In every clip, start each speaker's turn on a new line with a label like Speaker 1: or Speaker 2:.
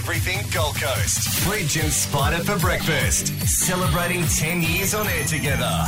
Speaker 1: everything Gold Coast. Bridge and Spider for breakfast. Celebrating 10 years on air together.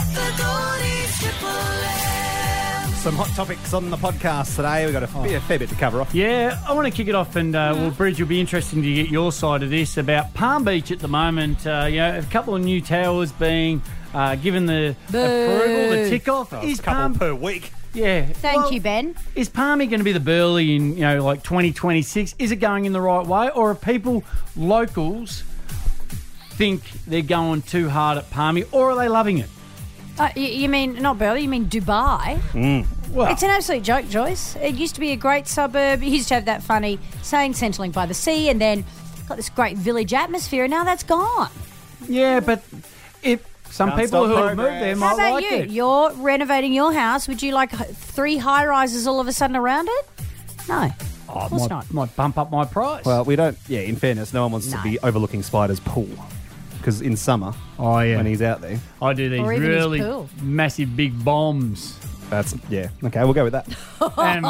Speaker 2: Some hot topics on the podcast today. We've got a fair bit to cover off.
Speaker 3: Yeah, I want to kick it off, and well, Bridge, will be interesting to get your side of this about Palm Beach at the moment. A couple of new towers being given the approval, the tick-off.
Speaker 2: A couple per week.
Speaker 3: Yeah.
Speaker 4: Thank you, Ben.
Speaker 3: Is Palmy going to be the Burleigh in, 2026? Is it going in the right way? Or are people, locals, think they're going too hard at Palmy, or are they loving it?
Speaker 4: You mean, not Burleigh, you mean Dubai?
Speaker 3: Well,
Speaker 4: It's an absolute joke, Joyce. It used to be a great suburb. It used to have that funny saying, Centrelink by the sea, and then got this great village atmosphere, and now that's gone.
Speaker 3: yeah, but some
Speaker 2: Can't
Speaker 3: people
Speaker 2: stop
Speaker 3: who have
Speaker 2: progress.
Speaker 3: moved there
Speaker 4: How
Speaker 3: might
Speaker 4: about
Speaker 3: like
Speaker 4: you?
Speaker 3: it.
Speaker 4: You're renovating your house. Would you like 3 high-rises all of a sudden around it? No. Of course not.
Speaker 3: Might bump up my price.
Speaker 2: Well, we don't... Yeah, in fairness, no one wants to be overlooking Spider's pool. Because in summer, when he's out there...
Speaker 3: I do these
Speaker 4: Or even his
Speaker 3: really
Speaker 4: pool.
Speaker 3: massive big bombs.
Speaker 2: That's... Yeah. Okay, we'll go with that.
Speaker 3: And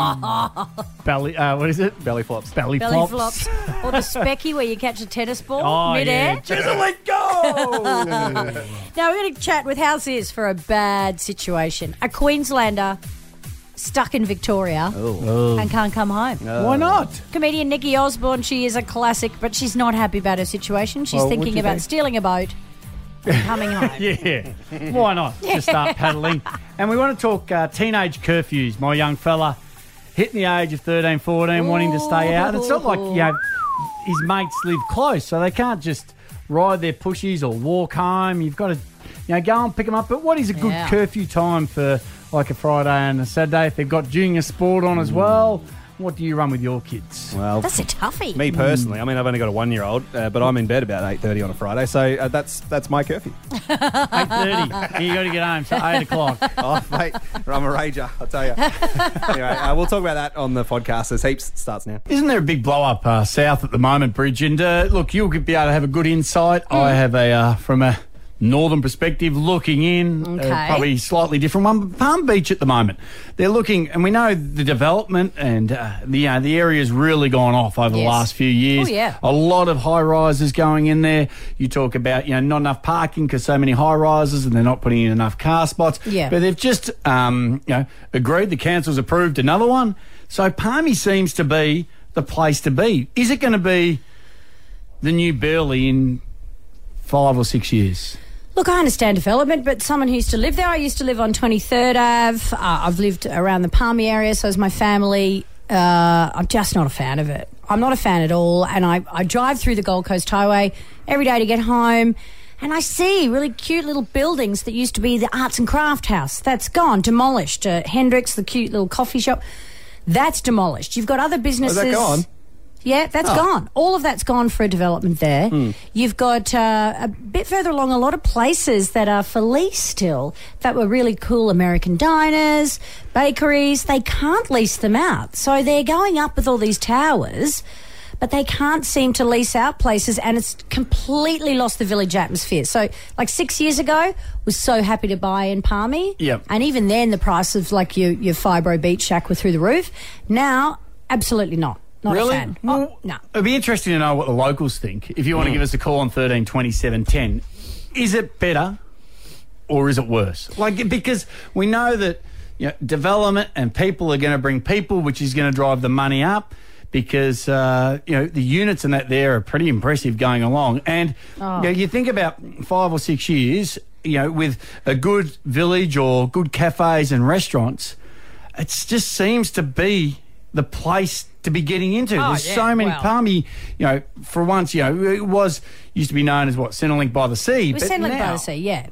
Speaker 3: what is it?
Speaker 2: Belly flops.
Speaker 3: Belly
Speaker 4: Belly
Speaker 3: flops.
Speaker 4: flops. Or the specky where you catch a tennis ball
Speaker 3: Oh,
Speaker 4: mid-air.
Speaker 3: yeah. Just let go!
Speaker 4: Now, we're going to chat with how's this for a bad situation. A Queenslander stuck in Victoria and can't come home.
Speaker 3: Why not?
Speaker 4: Comedian Nikki Osborne, she is a classic, but she's not happy about her situation. She's
Speaker 3: Well,
Speaker 4: thinking
Speaker 3: what'd you
Speaker 4: about
Speaker 3: think?
Speaker 4: stealing a boat and coming home.
Speaker 3: Yeah. Why not? Just start paddling. And we want to talk teenage curfews. My young fella hitting the age of 13, 14, wanting to stay out. It's not like, his mates live close, so they can't just ride their pushies or walk home. You've got to, go and pick them up. But what is a good curfew time for like a Friday and a Saturday if they've got junior sport on as well? What do you run with your kids?
Speaker 2: Well,
Speaker 4: That's a toughie.
Speaker 2: me personally, I mean, I've only got a 1-year-old, but I'm in bed about 8:30 on a Friday, so that's my curfew.
Speaker 3: 8:30. You got to get home for 8 o'clock.
Speaker 2: Oh, mate, I'm a rager, I'll tell you. Anyway, we'll talk about that on the podcast. There's heaps. Starts now.
Speaker 3: Isn't there a big blow-up south at the moment, Bridge? And look, you'll be able to have a good insight. I have from a northern perspective looking in, probably slightly different one. But Palm Beach at the moment, they're looking, and we know the development and the area's really gone off over the last few years.
Speaker 4: Oh, yeah.
Speaker 3: A lot of high-rises going in there. You talk about, not enough parking because so many high-rises and they're not putting in enough car spots.
Speaker 4: Yeah.
Speaker 3: But they've just, agreed. The council's approved another one. So Palmy seems to be the place to be. Is it going to be the new Burleigh in 5 or 6 years?
Speaker 4: Look, I understand development, but someone who used to live there, I used to live on 23rd Ave. I've lived around the Palmy area, so is my family. I'm just not a fan of it. I'm not a fan at all, and I drive through the Gold Coast Highway every day to get home, and I see really cute little buildings that used to be the Arts and Craft House. That's gone, demolished. Hendrix, the cute little coffee shop, that's demolished. You've got other businesses...
Speaker 2: Is that gone?
Speaker 4: Yeah, that's gone. All of that's gone for a development there. You've got a bit further along a lot of places that are for lease still that were really cool American diners, bakeries. They can't lease them out. So they're going up with all these towers, but they can't seem to lease out places, and it's completely lost the village atmosphere. So like 6 years ago, was so happy to buy in Palmy.
Speaker 3: Yep.
Speaker 4: And even then the price of like your Fibro Beach shack were through the roof. Now, absolutely not. Not
Speaker 3: Really?
Speaker 4: a fan.
Speaker 3: Well,
Speaker 4: No.
Speaker 3: It'd be interesting to know what the locals think. If you want to give us a call on 13 27 10, is it better or is it worse? Like, because we know that development and people are going to bring people, which is going to drive the money up. Because the units and that there are pretty impressive going along, and you think about 5 or 6 years, with a good village or good cafes and restaurants, it just seems to be the place to be getting into. There's so many Palmy, for once, it used to be known as Centrelink by the sea.
Speaker 4: It was Centrelink by the sea, yeah.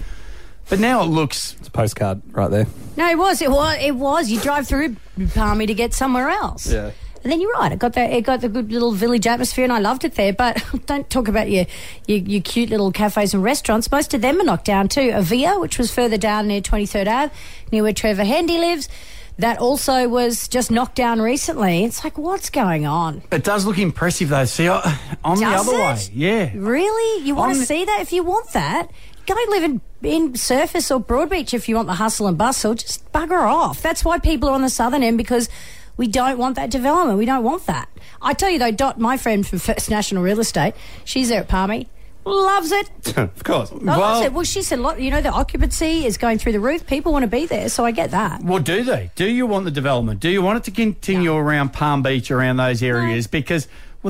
Speaker 3: But now it looks...
Speaker 2: It's a postcard right there.
Speaker 4: No, it was. You drive through Palmy to get somewhere else.
Speaker 2: Yeah.
Speaker 4: And then you're right. It got the good little village atmosphere, and I loved it there. But don't talk about your cute little cafes and restaurants. Most of them are knocked down too. Avia, which was further down near 23rd Ave, near where Trevor Hendy lives, that also was just knocked down recently. It's like, what's going on?
Speaker 3: It does look impressive though. See, I'm the other way. Yeah.
Speaker 4: Really? You want to see that? If you want that, go live in Surface or Broadbeach if you want the hustle and bustle. Just bugger off. That's why people are on the southern end, because We don't want that development. We don't want that. I tell you though, Dot, my friend from First National Real Estate, she's there at Palmy. Loves it.
Speaker 2: Of course.
Speaker 4: Loves it. Well, she said, look, the occupancy is going through the roof. People want to be there, so I get that.
Speaker 3: Well, do they? Do you want the development? Do you want it to continue around Palm Beach, around those areas? Because,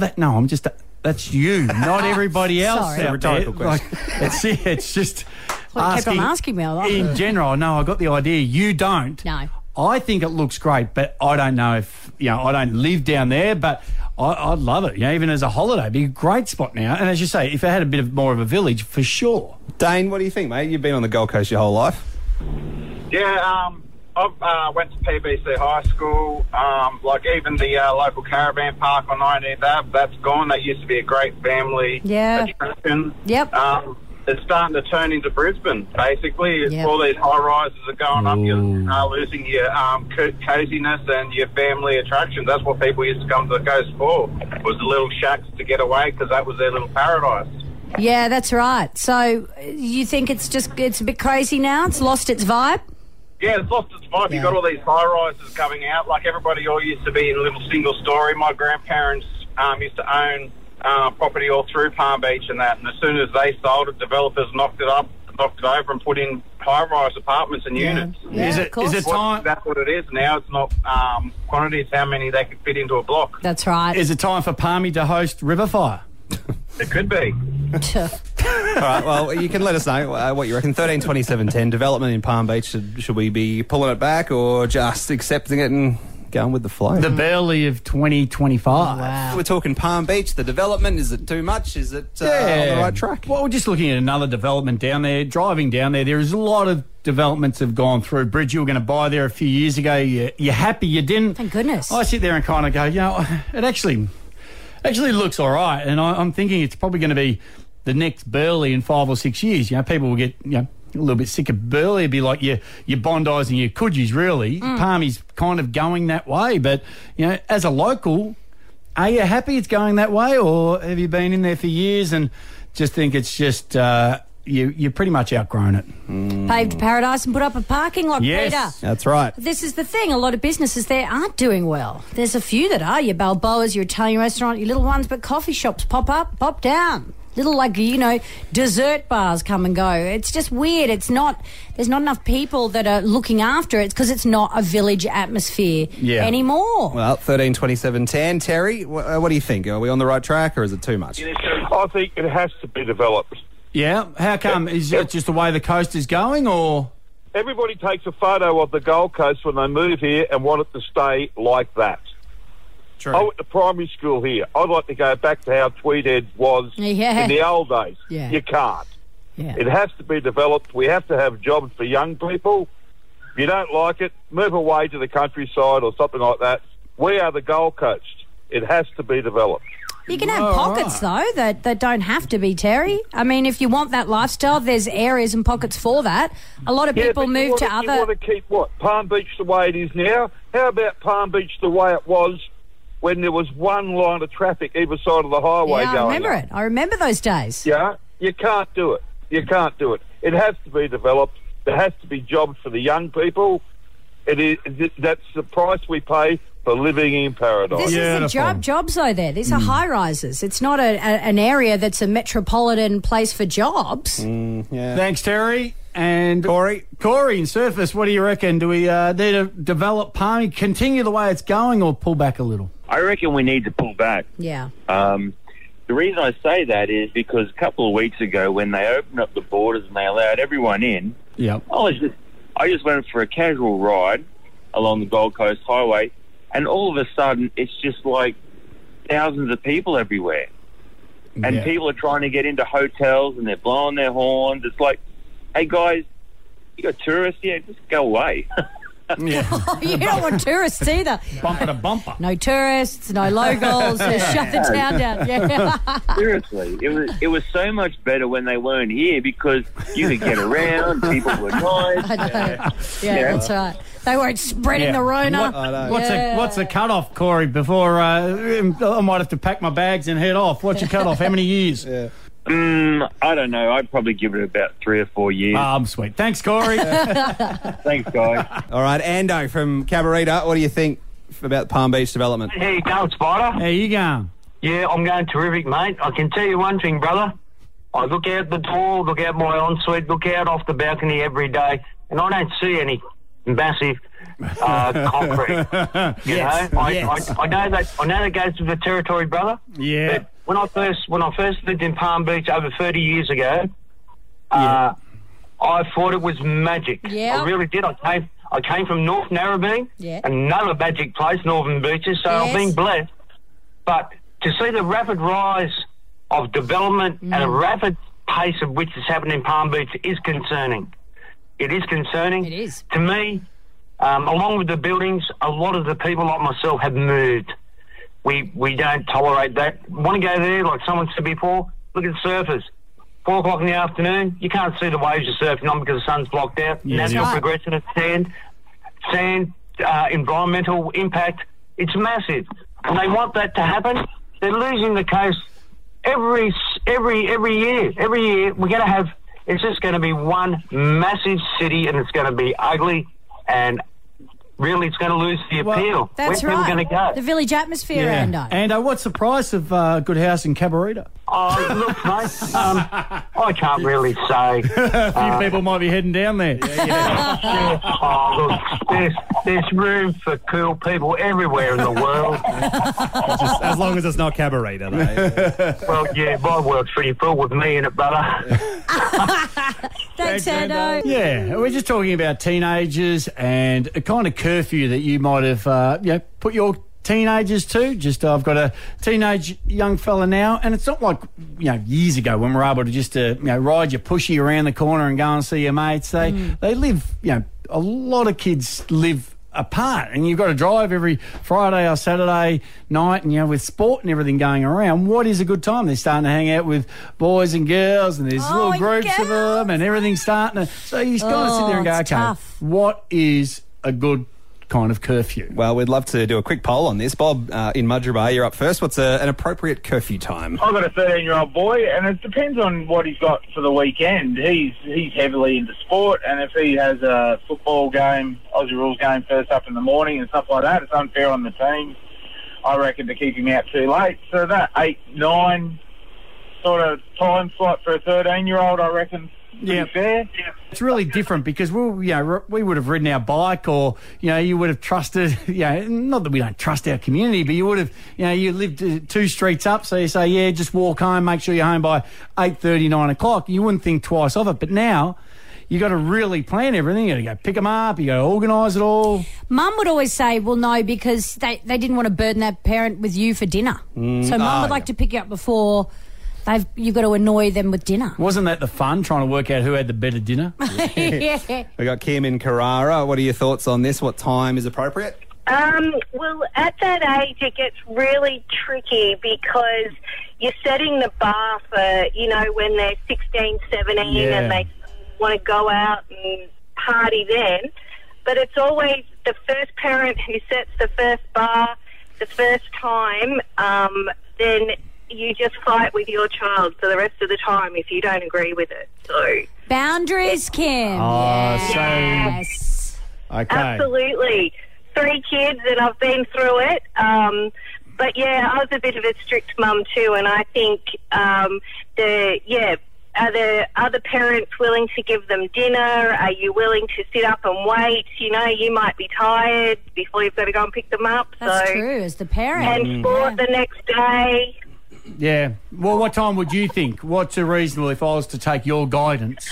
Speaker 3: that's you, not everybody else.
Speaker 4: Sorry.
Speaker 3: Out
Speaker 2: Rhetorical
Speaker 3: there.
Speaker 2: question.
Speaker 3: It's just
Speaker 4: Well, kept on asking me a lot.
Speaker 3: in general. No, I got the idea. You don't.
Speaker 4: No.
Speaker 3: I think it looks great, but I don't know if, I don't live down there, but I'd love it, even as a holiday. It'd be a great spot now. And as you say, if it had a bit more of a village, for sure.
Speaker 2: Dane, what do you think, mate? You've been on the Gold Coast your whole life.
Speaker 5: Yeah, I went to PBC High School. Even the local caravan park on 19th Ave, that's gone. That used to be a great family attraction.
Speaker 4: Yep.
Speaker 5: It's starting to turn into Brisbane, basically.
Speaker 4: Yep.
Speaker 5: All these high-rises are going up. You're losing your coziness and your family attractions. That's what people used to come to the coast for, was the little shacks to get away, because that was their little paradise.
Speaker 4: Yeah, that's right. So you think it's a bit crazy now? It's lost its vibe?
Speaker 5: Yeah, it's lost its vibe.
Speaker 4: Yeah.
Speaker 5: You've got all these high-rises coming out. Like, everybody all used to be in a little single-story. My grandparents used to own property all through Palm Beach and that. And as soon as they sold it, developers knocked it over and put in high-rise apartments and units.
Speaker 4: Yeah, of course.
Speaker 3: Is it time?
Speaker 5: That's what it is now. It's not quantity, it's how many they could fit into a block.
Speaker 4: That's right.
Speaker 3: Is it time for Palmy to host Riverfire?
Speaker 5: It could be.
Speaker 2: All right, well, you can let us know what you reckon. 13 27 10, development in Palm Beach. Should we be pulling it back or just accepting it and going with the flow?
Speaker 3: The Burley of 2025.
Speaker 4: Wow.
Speaker 2: We're talking Palm Beach, the development. Is it too much? Is it on the right track?
Speaker 3: Well, we're just looking at another development down there. Driving down there is a lot of developments have gone through. Bridge, you were going to buy there a few years ago. You're happy you didn't.
Speaker 4: Thank goodness.
Speaker 3: I sit there and kind of go, it actually looks all right. And I'm thinking it's probably going to be the next Burley in 5 or 6 years. People will get, a little bit sick of Burley. It'd be like your Bondis and your Coogis, really. Palmy's kind of going that way. But, as a local, are you happy it's going that way? Or have you been in there for years and just think it's just you pretty much outgrown it?
Speaker 4: Paved paradise and put up a parking lot,
Speaker 3: Yes.
Speaker 4: Peter.
Speaker 2: That's right.
Speaker 4: This is the thing. A lot of businesses there aren't doing well. There's a few that are. Your Balboas, your Italian restaurant, your little ones, but coffee shops pop up, pop down. Little, dessert bars come and go. It's just weird. There's not enough people that are looking after it because it's not a village atmosphere anymore.
Speaker 2: Well, 13 27 10. Terry, what do you think? Are we on the right track or is it too much?
Speaker 6: I think it has to be developed.
Speaker 3: Yeah? How come? Is it just the way the coast is going, or...?
Speaker 6: Everybody takes a photo of the Gold Coast when they move here and want it to stay like that.
Speaker 2: True.
Speaker 6: I went to primary school here. I'd like to go back to how Tweedhead was in the old days.
Speaker 4: Yeah.
Speaker 6: You can't.
Speaker 4: Yeah.
Speaker 6: It has to be developed. We have to have jobs for young people. If you don't like it, move away to the countryside or something like that. We are the Gold Coast. It has to be developed.
Speaker 4: You can have pockets, though, that don't have to be, Terry. I mean, if you want that lifestyle, there's areas and pockets for that. A lot of people move to other...
Speaker 6: You want to keep what? Palm Beach the way it is now? How about Palm Beach the way it was when there was one line of traffic either side of the highway going
Speaker 4: I remember
Speaker 6: up?
Speaker 4: it. I remember those days.
Speaker 6: Yeah, you can't do it. You can't do it. It has to be developed. There has to be jobs for the young people. That's the price we pay for living in paradise.
Speaker 4: This is the jobs, though, there. These are high-rises. It's not an area that's a metropolitan place for jobs.
Speaker 3: Thanks, Terry. And Corey in Surface, what do you reckon? Do we need to develop Palmy, continue the way it's going, or pull back a little?
Speaker 7: I reckon we need to pull back.
Speaker 4: Yeah.
Speaker 7: The reason I say that is because a couple of weeks ago when they opened up the borders and they allowed everyone in, I just went for a casual ride along the Gold Coast Highway, and all of a sudden it's just like thousands of people everywhere. And people are trying to get into hotels and they're blowing their horns. It's like, hey guys, you got tourists here? Just go away.
Speaker 4: You don't want tourists either.
Speaker 3: Bumper to bumper.
Speaker 4: No tourists, no locals. Just shut the town down. Yeah.
Speaker 7: Seriously, it was so much better when they weren't here because you could get around. People were nice.
Speaker 4: I know. Yeah, that's right. They weren't spreading the Rona.
Speaker 3: What's the cutoff, Corey? Before I might have to pack my bags and head off. What's your cutoff? How many years?
Speaker 7: I don't know. I'd probably give it about 3 or 4 years.
Speaker 3: I'm sweet. Thanks, Corey.
Speaker 7: Thanks, guys.
Speaker 2: All right, Ando from Cabarita, what do you think? about Palm Beach development?
Speaker 8: How you going, Spider?
Speaker 3: How you going?
Speaker 8: Yeah, I'm going terrific, mate. I can tell you one thing, brother. I look out the door, look out my ensuite, look out off the balcony every day, and I don't see any massive concrete. You know, I know that goes with the territory, brother.
Speaker 3: Yeah.
Speaker 8: But when I first lived in Palm Beach over 30 years ago, I thought it was magic.
Speaker 4: Yeah.
Speaker 8: I really did. I came from North Narrabeen, another magic place, Northern Beaches. So I've been blessed. But to see the rapid rise of development and a rapid pace of which is happening in Palm Beach is concerning. It is concerning.
Speaker 4: It is.
Speaker 8: To me, along with the buildings, a lot of the people like myself have moved. We don't tolerate that. Want to go there, like someone said before, look at surfers. 4 o'clock in the afternoon, you can't see the waves you're surfing on because the sun's blocked out. Natural progression of sand, environmental impact, it's massive. And they want that to happen. They're losing the coast every year. Every year we're going to have, it's just going to be one massive city, and it's going to be ugly, and really it's going to lose the appeal.
Speaker 4: That's
Speaker 8: Where's
Speaker 4: right.
Speaker 8: people going to go?
Speaker 4: The village atmosphere, Ando.
Speaker 3: And what's the price of Good House in Cabarita?
Speaker 8: Oh, look, mate, I can't really say.
Speaker 3: A few people might be heading down there.
Speaker 8: Oh, look, there's room for cool people everywhere in the world.
Speaker 2: Just as long as it's not Cabarita, though.
Speaker 8: Well, yeah, my world's pretty full with me in it, brother.
Speaker 4: Thanks, Ando.
Speaker 3: Yeah, we're just talking about teenagers and a kind of curfew that you might have put your teenagers to. Just I've got a teenage young fella now, and it's not like years ago when we were able to just ride your pushy around the corner and go and see your mates. They live, a lot of kids live apart, and you've got to drive every Friday or Saturday night, and with sport and everything going around, what is a good time? They're starting to hang out with boys and girls, and there's little groups of them, and everything's starting to, so you've got to sit there and go, okay,
Speaker 4: tough.
Speaker 3: what is a good kind of curfew?
Speaker 2: Well, we'd love to do a quick poll on this. Bob, in Mudgee Bay, you're up first. What's an appropriate curfew time?
Speaker 9: I've got a 13-year-old boy, and it depends on what he's got for the weekend. He's heavily into sport, and if he has a football game, Aussie rules game first up in the morning and stuff like that, it's unfair on the team, I reckon, to keep him out too late. So that 8, 9 sort of time slot for a 13-year-old, I reckon, fair.
Speaker 3: It's really different because we would have ridden our bike, or you would have trusted. Not that we don't trust our community, but you would have. You lived 2 streets up, so you say, just walk home. Make sure you're home by 8:30, 9 o'clock. You wouldn't think twice of it. But now you got to really plan everything. You got to go pick them up. You got to organise it all.
Speaker 4: Mum would always say, well, no, because they didn't want to burden that parent with you for dinner. So Mum would like to pick you up before. You've got to annoy them with dinner.
Speaker 3: Wasn't that the fun, trying to work out who had the better dinner?
Speaker 4: Yeah.
Speaker 2: We got Kim in Carrara. What are your thoughts on this? What time is appropriate?
Speaker 10: Well, at that age, it gets really tricky because you're setting the bar for, when they're 16, 17 and they want to go out and party then. But it's always the first parent who sets the first bar the first time, then you just fight with your child for the rest of the time if you don't agree with it. So
Speaker 4: boundaries, Kim.
Speaker 10: Yes.
Speaker 3: Okay.
Speaker 10: Absolutely. 3 kids, and I've been through it. But I was a bit of a strict mum too, and I think are the other parents willing to give them dinner? Are you willing to sit up and wait? You might be tired before you've got to go and pick them up.
Speaker 4: That's true, as the parent.
Speaker 10: And sport the next day.
Speaker 3: Yeah. Well, what time would you think? What's reasonable if I was to take your guidance?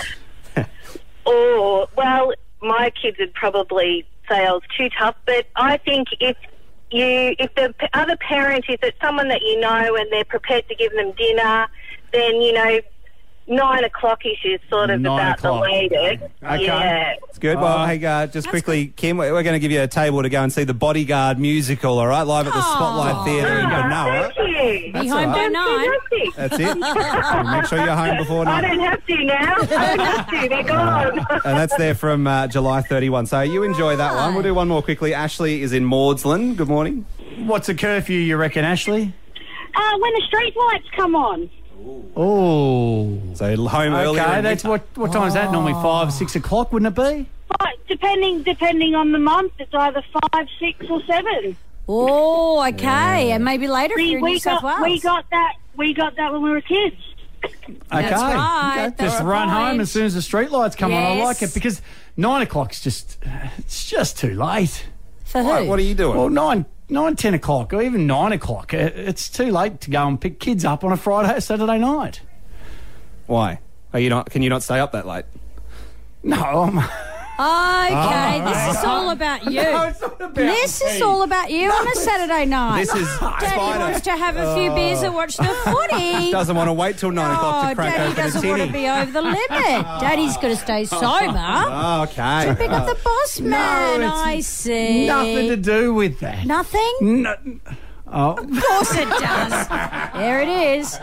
Speaker 10: Well, my kids would probably say I was too tough, but I think if the other parent, if it's someone that you know and they're prepared to give them dinner, then, 9 o'clock-ish is sort of about the latest.
Speaker 2: Okay.
Speaker 10: Yeah.
Speaker 2: It's good. Well, hey, just quickly, Kim, we're going to give you a table to go and see the Bodyguard musical, all right, live at the Spotlight Theatre in Genoa.
Speaker 10: Thank you.
Speaker 4: Be home by 9.
Speaker 2: That's it. Make sure you're home before 9.
Speaker 10: I don't have to now. I don't have to. They're gone.
Speaker 2: And that's there from July 31. So you enjoy that one. We'll do one more quickly. Ashley is in Maudslin. Good morning.
Speaker 3: What's a curfew, you reckon, Ashley?
Speaker 11: When the street lights come on.
Speaker 3: Oh.
Speaker 2: So home earlier.
Speaker 3: Okay, that's what time is that? Normally 5 or 6 o'clock, wouldn't it be?
Speaker 11: Depending on the month, it's either 5, 6, or 7.
Speaker 4: Oh, okay, and maybe later if you're in New South Wales.
Speaker 11: We got that when we were kids.
Speaker 3: Okay.
Speaker 4: That's right.
Speaker 3: Okay. Just run home as soon as the street lights come on. I like it because 9 o'clock's it's just too late.
Speaker 4: For who?
Speaker 2: What are you doing?
Speaker 3: Well, 9, 10 o'clock, or even 9 o'clock. It's too late to go and pick kids up on a Friday or Saturday night.
Speaker 2: Why? Can you not stay up that late?
Speaker 3: No,
Speaker 4: Okay, this is all about you.
Speaker 3: No, it's not about
Speaker 4: This is all about you on a Saturday night.
Speaker 2: This is
Speaker 4: Daddy
Speaker 2: Spider.
Speaker 4: wants to have a few beers and watch the footy.
Speaker 2: Doesn't want to wait till 9 o'clock to crack
Speaker 4: Daddy
Speaker 2: open a
Speaker 4: doesn't want to
Speaker 2: tinny.
Speaker 4: be over the limit. Daddy's got to stay sober.
Speaker 2: Okay.
Speaker 4: Pick up the boss man,
Speaker 3: it's
Speaker 4: I see.
Speaker 3: nothing to do with that.
Speaker 4: Nothing?
Speaker 3: No. Oh.
Speaker 4: Of course it does. There it is.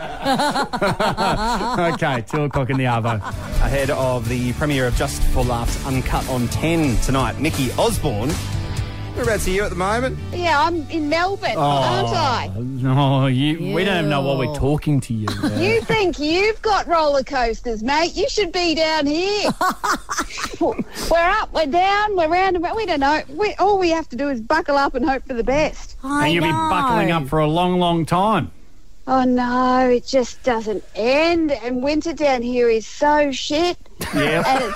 Speaker 3: Okay, 2 o'clock in the Arvo.
Speaker 2: Ahead of the premiere of Just for Laughs Uncut on 10 tonight, Mickey Osborne. Whereabouts are you at the moment?
Speaker 12: Yeah, I'm in Melbourne, aren't I?
Speaker 3: No, we don't even know what we're talking to you.
Speaker 12: You think you've got roller coasters, mate? You should be down here. We're up, we're down, we're round and round. We don't know. All we have to do is buckle up and hope for the best.
Speaker 3: And you'll be buckling up for a long, long time.
Speaker 12: Oh, no, it just doesn't end. And winter down here is so shit.
Speaker 3: Yeah.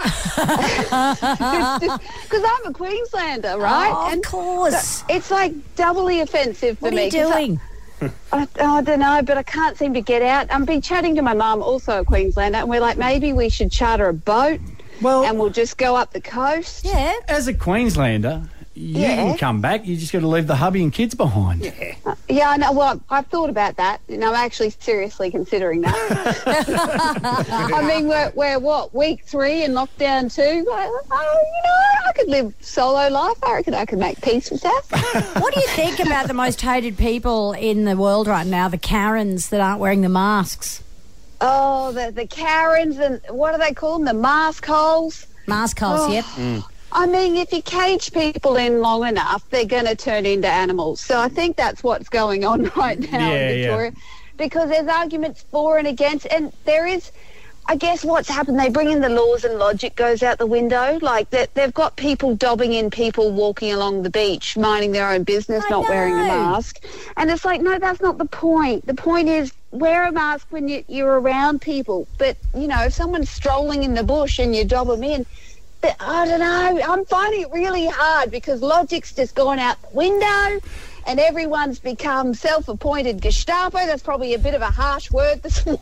Speaker 12: Because I'm a Queenslander, right?
Speaker 4: Oh, of course.
Speaker 12: So it's like doubly offensive for me.
Speaker 4: What are you doing?
Speaker 12: I don't know, but I can't seem to get out. I've been chatting to my mum, also a Queenslander, and we're like, maybe we should charter a boat and we'll just go up the coast.
Speaker 4: Yeah.
Speaker 3: As a Queenslander, you can come back. You just got to leave the hubby and kids behind.
Speaker 12: Yeah, I know. Well, I've thought about that, and I'm actually seriously considering that. I mean, we're what, week 3 in lockdown 2? I could live solo life. I reckon I could make peace with that.
Speaker 4: What do you think about the most hated people in the world right now, the Karens that aren't wearing the masks?
Speaker 12: Oh, the Karens, and what do they call them? The mask holes?
Speaker 4: Mask holes, yep.
Speaker 12: I mean, if you cage people in long enough, they're going to turn into animals. So I think that's what's going on right now in Victoria. Because there's arguments for and against, and there is, I guess what's happened, they bring in the laws and logic goes out the window. Like, they've got people dobbing in people walking along the beach, minding their own business, not wearing a mask. And it's like, no, that's not the point. The point is, wear a mask when you're around people. But, if someone's strolling in the bush and you dob them in, I don't know. I'm finding it really hard because logic's just gone out the window and everyone's become self-appointed Gestapo. That's probably a bit of a harsh word this morning.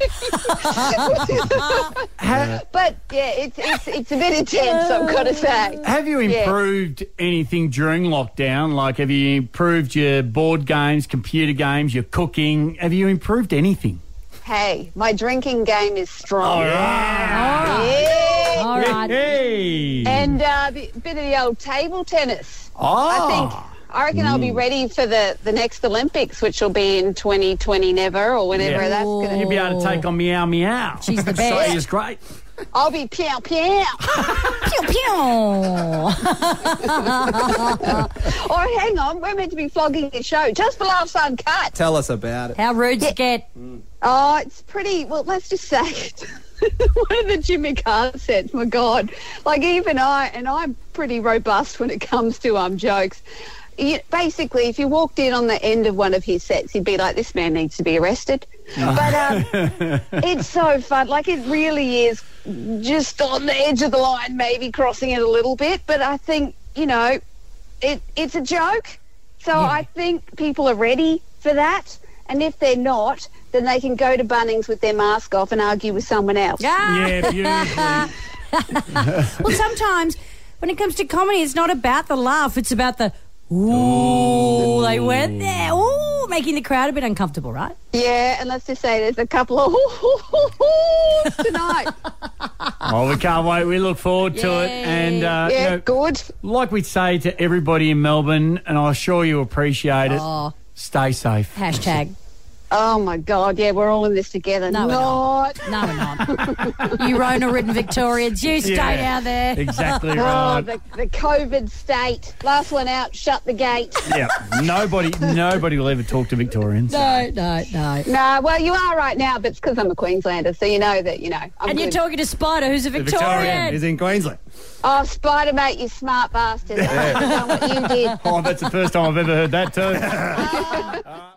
Speaker 12: But, it's a bit intense, I've got to say.
Speaker 3: Have you improved anything during lockdown? Like, have you improved your board games, computer games, your cooking? Have you improved anything?
Speaker 12: Hey, my drinking game is strong.
Speaker 3: All right.
Speaker 4: All right.
Speaker 3: Hey.
Speaker 12: And a bit of the old table tennis.
Speaker 3: Oh.
Speaker 12: I reckon I'll be ready for the next Olympics, which will be in 2020 never or whenever that's going to be.
Speaker 3: You'll be able to take on Meow Meow.
Speaker 4: She's the best.
Speaker 3: She's great.
Speaker 12: I'll be pew pew.
Speaker 4: Pew pew.
Speaker 12: Oh, hang on, we're meant to be flogging a show. Just for Laughs Uncut.
Speaker 2: Tell us about it.
Speaker 4: How rude you get.
Speaker 12: Oh, it's pretty, well, let's just say one of the Jimmy Carr sets, my God. Like, even I'm pretty robust when it comes to jokes. Basically, if you walked in on the end of one of his sets, you'd be like, this man needs to be arrested. But it's so fun. Like, it really is just on the edge of the line, maybe crossing it a little bit. But I think, it's a joke. So I think people are ready for that. And if they're not, then they can go to Bunnings with their mask off and argue with someone else.
Speaker 3: Yeah, beautifully.
Speaker 4: Well, sometimes when it comes to comedy, it's not about the laugh. It's about the, ooh, they went there. Ooh, making the crowd a bit uncomfortable, right?
Speaker 12: Yeah, and let's just say there's a couple of tonight.
Speaker 3: Oh, we can't wait. We look forward to it. And
Speaker 12: good.
Speaker 3: Like we say to everybody in Melbourne, and I'm sure you appreciate it, stay safe.
Speaker 4: Hashtag.
Speaker 12: Oh, my God, yeah, we're all in this together.
Speaker 4: No,
Speaker 12: not.
Speaker 4: No, we're not. You Rona-ridden Victorians, you stay out there.
Speaker 3: Exactly right.
Speaker 12: Oh, the COVID state. Last one out, shut the gate.
Speaker 3: Yeah, nobody will ever talk to Victorians.
Speaker 4: No.
Speaker 12: No, well, you are right now, but it's because I'm a Queenslander, so you know that, I'm
Speaker 4: And
Speaker 12: good.
Speaker 4: you're talking to Spider, who's a Victorian.
Speaker 2: Is in Queensland.
Speaker 12: Oh, Spider, mate, you smart bastard. I haven't done what you did.
Speaker 3: Oh, that's the first time I've ever heard that too.